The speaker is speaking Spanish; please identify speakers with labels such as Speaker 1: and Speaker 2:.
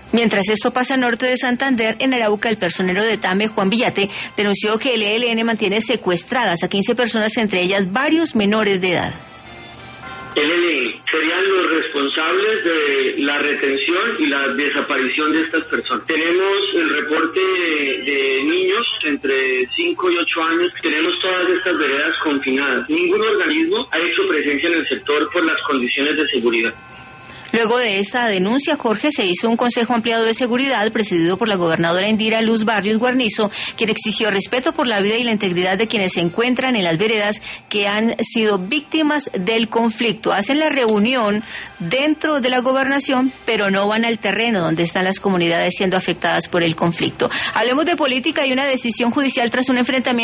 Speaker 1: Mientras esto pasa al norte de Santander, en Arauca, el personero de TAME, Juan Villate, denunció que el ELN mantiene secuestradas a 15 personas, entre ellas varios menores de edad.
Speaker 2: El ELN serían los responsables de la retención y la desaparición de estas personas. Tenemos el reporte de niños entre 5 y 8 años. Tenemos todas estas veredas confinadas. Ningún organismo ha hecho presencia en el sector por las condiciones de seguridad.
Speaker 1: Luego de esta denuncia, Jorge, se hizo un consejo ampliado de seguridad presidido por la gobernadora Indira Luz Barrios Guarnizo, quien exigió respeto por la vida y la integridad de quienes se encuentran en las veredas que han sido víctimas del conflicto. Hacen la reunión dentro de la gobernación, pero no van al terreno donde están las comunidades siendo afectadas por el conflicto. Hablemos de política y una decisión judicial tras un enfrentamiento